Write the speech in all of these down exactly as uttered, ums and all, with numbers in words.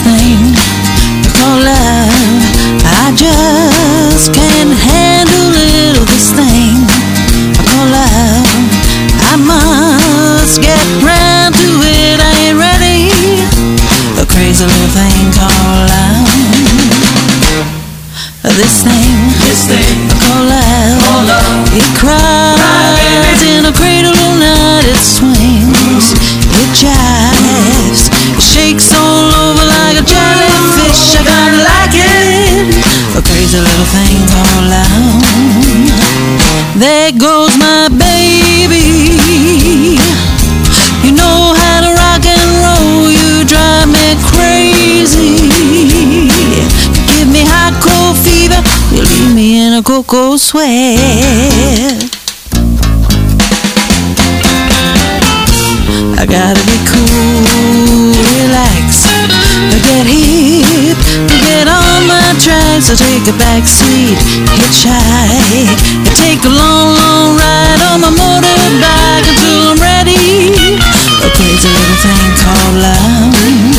thing called love. I just can't handle it, this thing called love. I must get round to it, I ain't ready. A crazy little thing called love. This thing, this thing called love, called love. It cries in a cradle all night, it swings, it jives, it shakes all over like a jellyfish. I kinda like it, a crazy little thing called love. There goes my baby, you know how to rock and roll, you drive me crazy. You give me hot cold fever, you leave me in a cocoa sweat. I gotta be cool, relax, get hip, get on my tracks. I take a back seat, hitchhike, I take a long, long ride on my motorbike until I'm ready. A crazy little thing called love.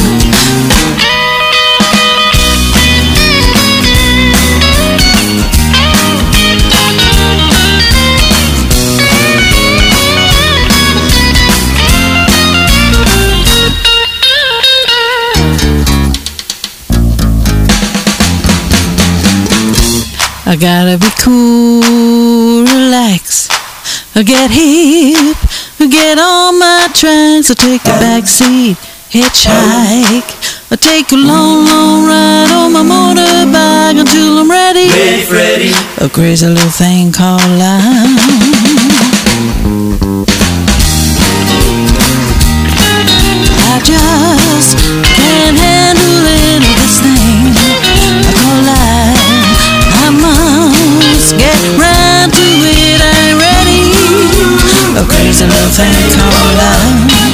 I gotta be cool, relax, get hip, get on my tracks. I take a back seat, hitchhike, I take a long, long ride on my motorbike until I'm ready. Ready, Freddy. A crazy little thing called love. I just can't handle it, this thing called love. I must get round to it, I ain't ready. A crazy little thing called love.